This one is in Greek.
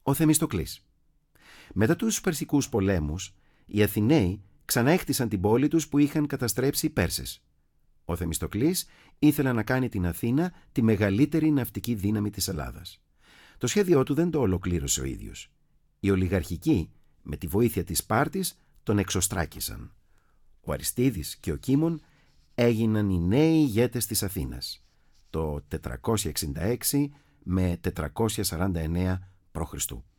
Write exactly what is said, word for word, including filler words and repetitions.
Ο Θεμιστοκλής. Μετά τους Περσικούς πολέμους, οι Αθηναίοι ξαναέχτισαν την πόλη τους που είχαν καταστρέψει οι Πέρσες. Ο Θεμιστοκλής ήθελε να κάνει την Αθήνα τη μεγαλύτερη ναυτική δύναμη της Ελλάδας. Το σχέδιό του δεν το ολοκλήρωσε ο ίδιος. Οι ολιγαρχικοί, με τη βοήθεια της Σπάρτης, τον εξωστράκησαν. Ο Αριστίδης και ο Κίμων έγιναν οι νέοι ηγέτες της Αθήνας το τετρακόσια εξήντα έξι με τετρακόσια σαράντα εννέα π.Χ.